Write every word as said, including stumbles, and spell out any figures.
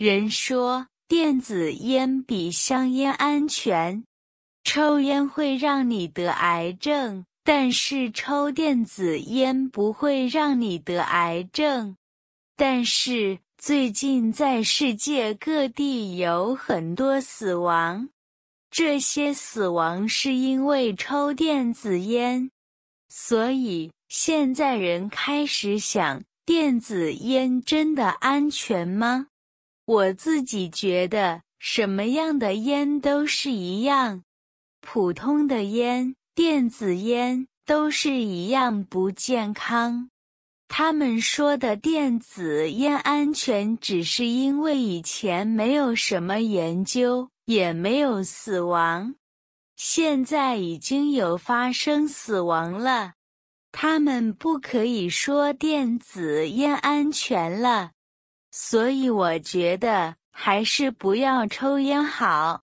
人说电子烟比香烟安全，抽烟会让你得癌症，但是抽电子烟不会让你得癌症。但是最近在世界各地有很多死亡，这些死亡是因为抽电子烟。所以现在人开始想，电子烟真的安全吗？我自己觉得，什么样的烟都是一样，普通的烟、电子烟都是一样不健康。他们说的电子烟安全，只是因为以前没有什么研究，也没有死亡。现在已经有发生死亡了，他们不可以说电子烟安全了。所以我觉得还是不要抽烟好。